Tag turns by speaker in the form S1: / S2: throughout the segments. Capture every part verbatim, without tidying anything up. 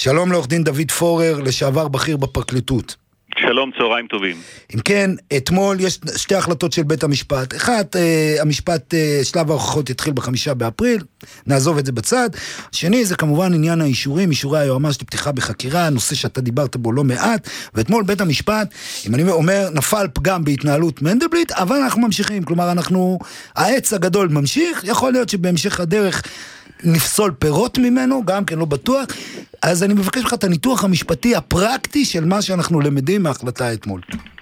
S1: שלום לעורך דין דוד פורר, לשעבר בכיר בפרקליטות.
S2: שלום, צהריים טובים.
S1: אם כן, אתמול יש שתי החלטות של בית המשפט. אחת, אה, המשפט, אה, שלב ההוכחות יתחיל בחמישה באפריל, נעזוב את זה בצד. שני, זה כמובן עניין האישורים, אישורי היועמ"ש לפתיחה בחקירה, נושא שאתה דיברת בו לא מעט, ואתמול בית המשפט, אם אני אומר, נפל פגם בהתנהלות מנדלבליט, אבל אנחנו ממשיכים, כלומר אנחנו, העץ הגדול ממשיך, יכול להיות שבהמשך הדרך נפסול פירות ממנו, גם כן לא בטוח. אז אני מבקש לך את הניתוח המשפטי הפרקטי של מה שאנחנו למדים מההחלטה אתמול.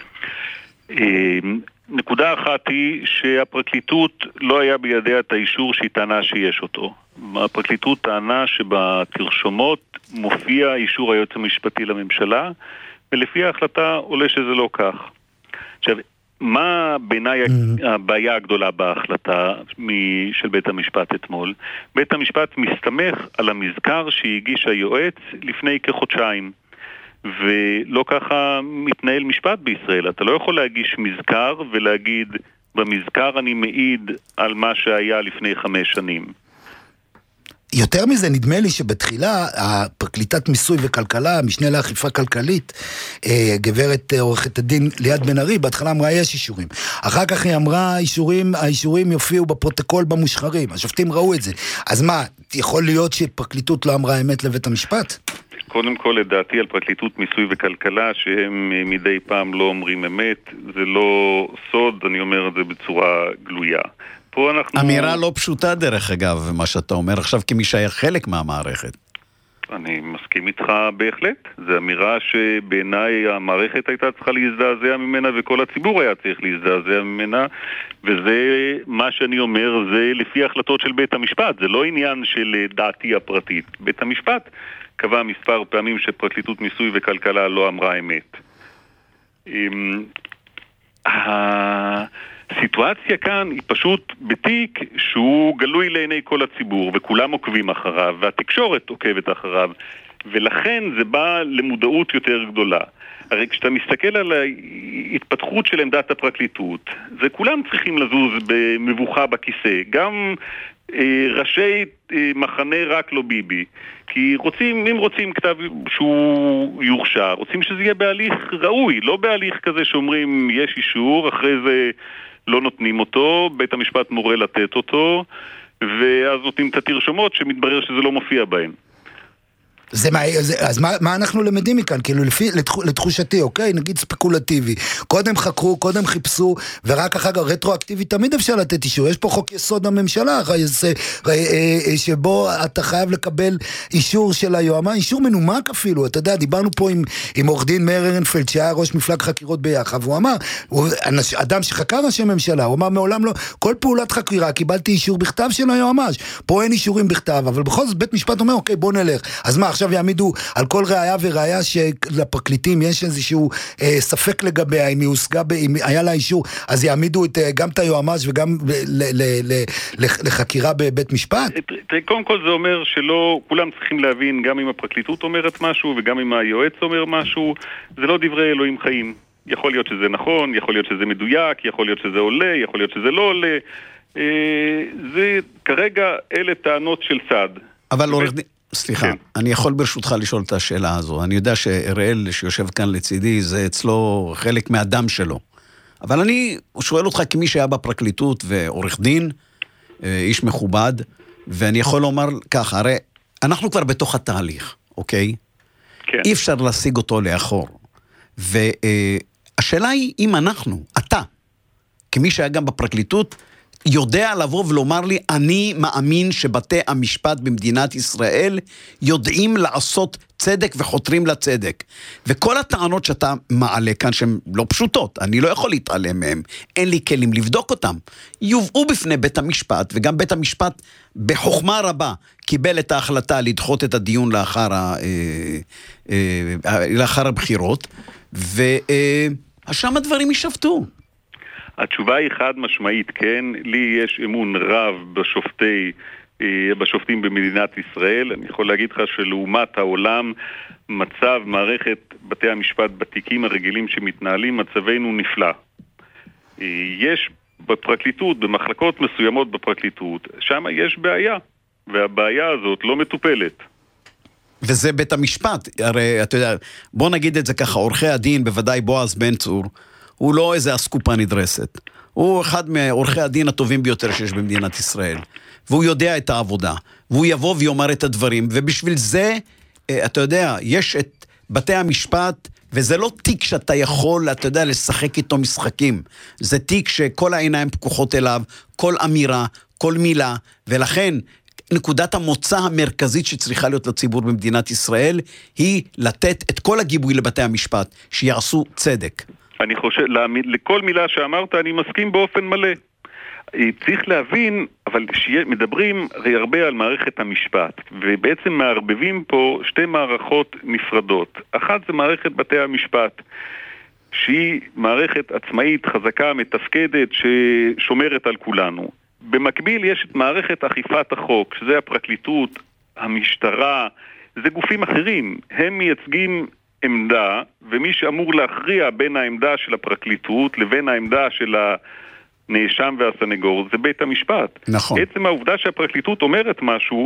S2: נקודה אחת היא שהפרקליטות לא היה בידיה את האישור שהיא טענה שיש אותו. הפרקליטות טענה שבתרשומות מופיע אישור היועץ המשפטי לממשלה, ולפי ההחלטה עולה שזה לא כך. עכשיו, מה בעיניי הבעיה הגדולה בהחלטה של בית המשפט אתמול? בית המשפט מסתמך על המזכר שהגיש היועץ לפני כחודשיים, ולא ככה מתנהל משפט בישראל. אתה לא יכול להגיש מזכר ולהגיד במזכר אני מעיד על מה שהיה לפני חמש שנים.
S1: יותר מזה, נדמה לי שבתחילה הפרקליטת מיסוי וכלכלה, המשנה לאכיפה כלכלית, גברת עורכת הדין ליאת בן ארי, בהתחלה אמרה יש אישורים. אחר כך היא אמרה האישורים, האישורים יופיעו בפרוטוקול במושחרים. השופטים ראו את זה. אז מה, יכול להיות שפרקליטות לא אמרה אמת לבית המשפט?
S2: קודם כל, לדעתי על פרקליטות מיסוי וכלכלה, שהם מדי פעם לא אומרים אמת, זה לא סוד, אני אומר את זה בצורה גלויה. אנחנו...
S3: אמירה לא פשוטה דרך אגב, מה שאתה אומר עכשיו כמי שהיה חלק מהמערכת.
S2: אני מסכים איתך בהחלט. זו אמירה שבעיניי המערכת הייתה צריכה להזדעזע ממנה וכל הציבור היה צריך להזדעזע ממנה, וזה מה שאני אומר, זה לפי החלטות של בית המשפט, זה לא עניין של דעתי הפרטית. בית המשפט קבע מספר פעמים שפרקליטות מיסוי וכלכלה לא אמרה אמת. הסיטואציה כאן היא פשוט בתיק שהוא גלוי לעיני כל הציבור וכולם עוקבים אחריו והתקשורת עוקבת אחריו, ולכן זה בא למודעות יותר גדולה. הרי כשאתה מסתכל על ההתפתחות של עמדת הפרקליטות, זה כולם צריכים לזוז במבוכה בכיסא, גם אה, ראשי אה, מחנה רק לא ביבי, כי רוצים, אם רוצים כתב שהוא יורשע, רוצים שזה יהיה בהליך ראוי, לא בהליך כזה שאומרים יש אישור, אחרי זה לא נותנים אותו, בית המשפט מורה לתת אותו, ואז נותנים את התרשומות שמתברר שזה לא מופיע בהם.
S1: זה מה, זה, אז מה, מה אנחנו למדים מכאן? כאילו לפי, לתח, לתחושתי, אוקיי? נגיד ספקולטיבי. קודם חקרו, קודם חיפשו, ורק אחר כך רטרואקטיבי תמיד אפשר לתת אישור. יש פה חוק יסוד הממשלה, שבו אתה חייב לקבל אישור של היועמ"ש, אישור מנומק אפילו. אתה יודע, דיברנו פה עם, עם עורך דין מאיר ארנפלד, שהיה ראש מפלג חקירות ביחד, והוא אמר, הוא, אדם שחקר ראשי ממשלה, הוא אמר מעולם לא, כל פעולת חקירה קיבלתי אישור בכתב של היועמ"ש. פה אין אישורים בכתב, אבל בכל זאת בית משפט אומר, אוקיי, בוא נלך. אז מה, עכשיו יעמידו על כל ראיה וראיה שלפרקליטים יש איזשהו אה, ספק לגביה, אם היא הושגה, אם היה לה אישור, אז יעמידו את, גם את היועמ"ש וגם ל, ל, ל, ל, לחקירה בבית משפט?
S2: קודם כל זה אומר שלא, כולם צריכים להבין, גם אם הפרקליטות אומרת משהו וגם אם היועץ אומר משהו, זה לא דברי אלוהים חיים. יכול להיות שזה נכון, יכול להיות שזה מדויק, יכול להיות שזה עולה, יכול להיות שזה לא עולה. אה, זה כרגע אלה טענות של צד.
S3: אבל עורך דין סליחה, כן. אני יכול ברשותך לשאול את השאלה הזו. אני יודע שאראל שיושב כאן לצידי, זה אצלו חלק מהדם שלו. אבל אני שואל אותך כמי שהיה בפרקליטות ועורך דין, איש מכובד, ואני יכול לומר ככה, הרי אנחנו כבר בתוך התהליך, אוקיי?
S2: כן.
S3: אי אפשר להשיג אותו לאחור. והשאלה היא אם אנחנו, אתה, כמי שהיה גם בפרקליטות, יודע לבוא ולומר לי, אני מאמין שבתי המשפט במדינת ישראל יודעים לעשות צדק וחותרים לצדק. וכל הטענות שאתה מעלה כאן שהן לא פשוטות, אני לא יכול להתעלם מהן, אין לי כלים לבדוק אותם, יובאו בפני בית המשפט, וגם בית המשפט בחוכמה רבה קיבל את ההחלטה לדחות את הדיון לאחר, ה, לאחר הבחירות, ושם הדברים ישפטו.
S2: התשובה היא חד משמעית, כן, לי יש אמון רב בשופטי, בשופטים במדינת ישראל. אני יכול להגיד לך שלעומת העולם, מצב מערכת בתי המשפט בתיקים הרגילים שמתנהלים, מצבנו נפלא. יש בפרקליטות, במחלקות מסוימות בפרקליטות, שם יש בעיה, והבעיה הזאת לא מטופלת.
S3: וזה בית המשפט, הרי אתה יודע, בוא נגיד את זה ככה, עורכי הדין, בוודאי בועז בן צור, הוא לא איזה אסקופה נדרסת, הוא אחד מעורכי הדין הטובים ביותר שיש במדינת ישראל, והוא יודע את העבודה, והוא יבוא ויאמר את הדברים, ובשביל זה, אתה יודע, יש את בתי המשפט, וזה לא תיק שאתה יכול, אתה יודע, לשחק איתו משחקים, זה תיק שכל העיניים פקוחות אליו, כל אמירה, כל מילה, ולכן, נקודת המוצא המרכזית שצריכה להיות לציבור במדינת ישראל, היא לתת את כל הגיבוי לבתי המשפט, שיעשו צדק.
S2: אני חושב, לכל מילה שאמרת אני מסכים באופן מלא. צריך להבין, אבל מדברים הרבה על מערכת המשפט, ובעצם מערבבים פה שתי מערכות נפרדות. אחת זה מערכת בתי המשפט, שהיא מערכת עצמאית, חזקה, מתפקדת, ששומרת על כולנו. במקביל יש את מערכת אכיפת החוק, שזה הפרקליטות, המשטרה, זה גופים אחרים. הם מייצגים עמדה, ומי שאמור להכריע בין העמדה של הפרקליטות לבין העמדה של הנאשם והסנגור, זה בית המשפט.
S3: נכון.
S2: עצם העובדה שהפרקליטות אומרת משהו,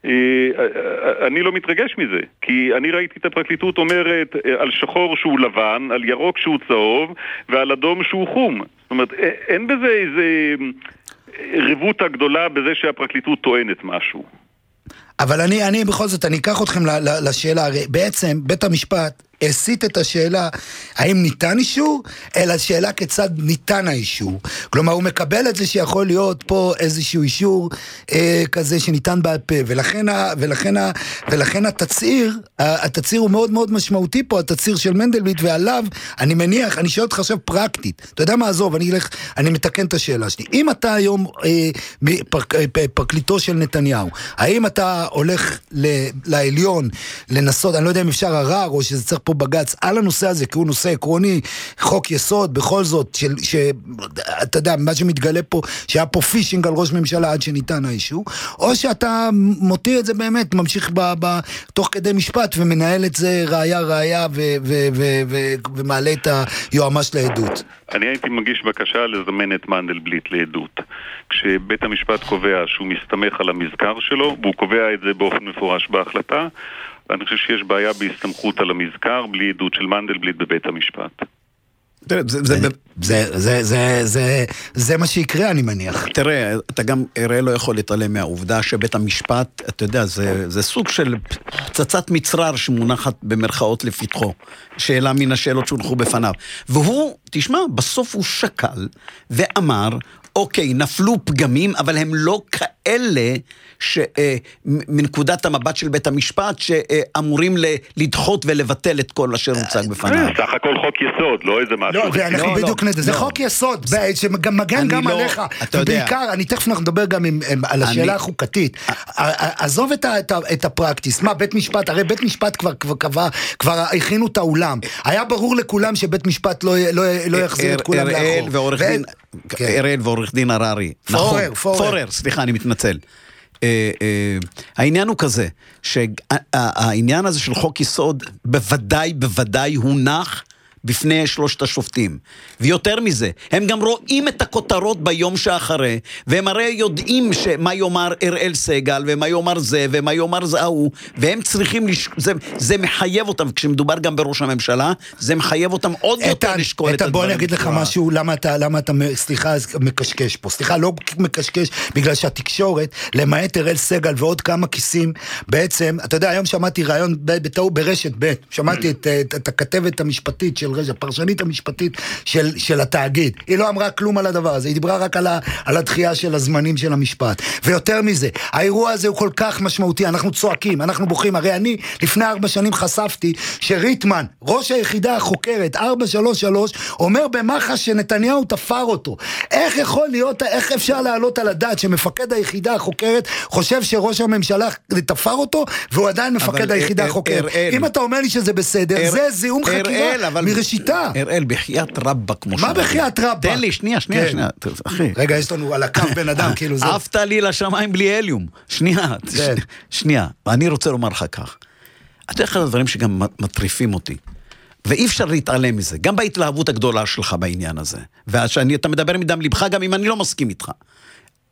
S2: אני לא מתרגש מזה, כי אני ראיתי את הפרקליטות אומרת על שחור שהוא לבן, על ירוק שהוא צהוב, ועל אדום שהוא חום. זאת אומרת, אין בזה איזה רבותא גדולה בזה שהפרקליטות טוענת משהו.
S1: אבל אני, אני בכל זאת, אני אקח אתכם לשאלה, הרי בעצם בית המשפט הסיט את השאלה האם ניתן אישור, אלא שאלה כיצד ניתן האישור. כלומר, הוא מקבל את זה שיכול להיות פה איזשהו אישור אה, כזה שניתן בעל פה, ולכן, ה, ולכן, ה, ולכן התצעיר, התצעיר הוא מאוד מאוד משמעותי פה, התצעיר של מנדלבליט, ועליו אני מניח, אני שואל אותך עכשיו פרקטית, אתה יודע מה עזוב, אני, אלך, אני מתקן את השאלה שלי. אם אתה היום אה, פרק, אה, פרקליטו של נתניהו, האם אתה הולך ל, לעליון לנסות, אני לא יודע אם אפשר ערר, או שזה צריך פה בגץ על הנושא הזה, כי הוא נושא עקרוני, חוק יסוד, בכל זאת, של, ש, אתה יודע, מה שמתגלה פה, שהיה פה פישינג על ראש ממשלה עד שניתן האישור, או שאתה מותיר את זה באמת, ממשיך ב, ב, תוך כדי משפט, ומנהל את זה ראיה ראיה, ו, ו, ו, ו, ומעלה את היועמ"ש לעדות.
S2: אני הייתי מגיש בקשה לזמן את מנדלבליט לעדות. כשבית המשפט קובע שהוא מסתמך על המזכר שלו, והוא קובע את זה באופן מפורש בהחלטה, אני חושב שיש בעיה בהסתמכות על המזכר, בלי עדות של מנדלבליט בבית המשפט.
S1: זה מה שיקרה, אני מניח.
S3: תראה, אתה גם הרי לא יכול להתעלם מהעובדה שבית המשפט, אתה יודע, זה סוג של פצצת מצרר שמונחת במרכאות לפתחו, שאלה מן השאלות שהונחו בפניו. והוא, תשמע, בסוף הוא שקל ואמר, אוקיי, נפלו פגמים, אבל הם לא כאלה שמנקודת המבט של בית המשפט שאמורים לדחות ולבטל את כל אשר הוצג בפניו.
S2: סך הכל חוק יסוד, לא איזה משהו.
S1: לא, ואנחנו בדיוק נדע, זה חוק יסוד, שגם מגן גם עליך, ובעיקר, אני תכף אנחנו נדבר גם על השאלה החוקתית. עזוב את הפרקטיס, מה בית משפט, הרי בית משפט כבר קבע, כבר הכינו את האולם. היה ברור לכולם שבית משפט לא יחזיר את כולם לאחור.
S3: אראל ועורך דין הררי.
S1: פורר,
S3: פורר, סליחה, אני מתנצל. העניין הוא כזה, שהעניין הזה של חוק יסוד בוודאי, בוודאי הונח בפני שלושת השופטים. ויותר מזה, הם גם רואים את הכותרות ביום שאחרי, והם הרי יודעים מה יאמר אראל סגל, ומה יאמר זה, ומה יאמר זה ההוא, והם צריכים, לש... זה, זה מחייב אותם, כשמדובר גם בראש הממשלה, זה מחייב אותם עוד יותר לשקול את הדברים.
S1: בוא אני אגיד לך משהו, למה אתה, למה אתה, סליחה, מקשקש פה, סליחה, לא מקשקש, בגלל שהתקשורת, למעט אראל סגל ועוד כמה כיסים, בעצם, אתה יודע, היום שמעתי רעיון בתאו ברשת ב', שמעתי את, את, את הכתבת המשפטית של רגע, הפרשנית המשפטית של, של התאגיד. היא לא אמרה כלום על הדבר הזה, היא דיברה רק על, ה, על הדחייה של הזמנים של המשפט. ויותר מזה, האירוע הזה הוא כל כך משמעותי, אנחנו צועקים, אנחנו בוכים, הרי אני לפני ארבע שנים חשפתי שריטמן, ראש היחידה החוקרת, ארבע שלוש שלוש, אומר במח"ש שנתניהו תפר אותו. איך יכול להיות, איך אפשר להעלות על הדעת שמפקד היחידה החוקרת חושב שראש הממשלה תפר אותו, והוא עדיין מפקד היחידה החוקרת. אם אתה אומר לי שזה בסדר, זה זיהום חקירה מראשיתה.
S3: אראל, בחיית רבא כמו
S1: מה בחיית רבא?
S3: תן לי, שנייה, שנייה, שנייה.
S1: רגע, יש לנו על הקו בן אדם, כאילו זה.
S3: עפת לי לשמיים בלי הליום. שנייה, שנייה. אני רוצה לומר לך כך. אתה אחד הדברים שגם מטריפים אותי. ואי אפשר להתעלם מזה. גם בהתלהבות הגדולה שלך בעניין הזה. ואתה מדבר מדם לבך, גם אם אני לא מסכים איתך.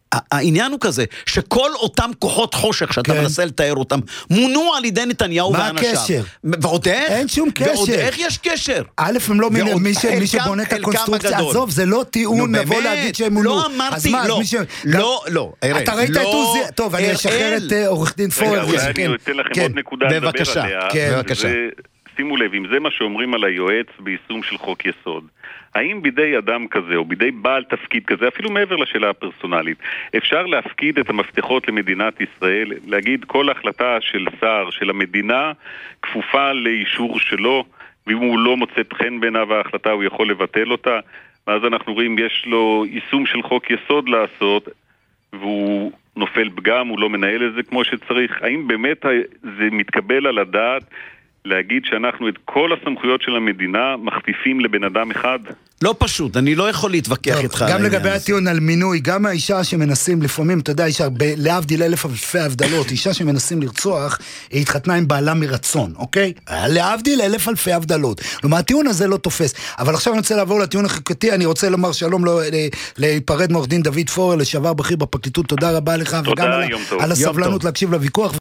S3: העניין הוא כזה, שכל אותם כוחות חושך שאתה
S1: כן.
S3: מנסה לתאר אותם, מונו על ידי נתניהו
S1: מה
S3: ואנשיו.
S1: הקשר?
S3: ועוד איך?
S1: אין שום קשר.
S3: ועוד איך יש קשר?
S1: א', הם לא מיני,
S3: ועוד
S1: מי, ש,
S3: חלקם-
S1: מי שבונה את
S3: חלקם
S1: הקונסטרוקציה,
S3: הגדול.
S1: עזוב, זה לא טיעון
S3: נו,
S1: לבוא
S3: באמת,
S1: להגיד שהם מונו.
S3: לא
S1: אז
S3: אמרתי,
S1: מה, אז
S3: לא,
S1: מי ש...
S3: לא, לא, אראל,
S1: אתה ראית את
S3: לא,
S1: עוזי, טוב, אני אשחרר
S3: אראל.
S1: את אה, עורך דין פורר.
S2: רגע, אולי
S1: כן,
S2: אני אתן לכם
S1: כן.
S2: עוד נקודה לדבר
S3: בבקשה,
S2: עליה.
S1: כן,
S3: בבקשה.
S2: זה, שימו לב, אם זה מה שאומרים על היועץ ביישום של חוק יסוד, האם בידי אדם כזה, או בידי בעל תפקיד כזה, אפילו מעבר לשאלה הפרסונלית, אפשר להפקיד את המפתחות למדינת ישראל, להגיד כל החלטה של שר, של המדינה, כפופה לאישור שלו, ואם הוא לא מוצאת חן בעיניו ההחלטה, הוא יכול לבטל אותה, ואז אנחנו רואים, יש לו יישום של חוק יסוד לעשות, והוא נופל פגם, הוא לא מנהל את זה כמו שצריך. האם באמת זה מתקבל על הדעת להגיד שאנחנו את כל הסמכויות של המדינה מכפיפים לבן אדם אחד?
S3: לא פשוט, אני לא יכול להתווכח
S1: טוב,
S3: איתך. על
S1: גם
S3: העניין
S1: לגבי
S3: הזה.
S1: הטיעון על מינוי, גם האישה שמנסים לפעמים, אתה יודע, אישה, ב- להבדיל אלף אלפי הבדלות, אישה שמנסים לרצוח, היא התחתנה עם בעלה מרצון, אוקיי? להבדיל אלף אלפי הבדלות. כלומר, הטיעון הזה לא תופס. אבל עכשיו אני רוצה לעבור לטיעון החוקתי, אני רוצה לומר שלום לא, ל- להיפרד מעורך דין דוד פורר, לשעבר בכיר בפרקליטות, תודה רבה לך,
S2: תודה,
S1: וגם על,
S2: יום טוב.
S1: על
S3: יום
S1: הסבלנות
S3: טוב.
S1: להקשיב לוויכוח.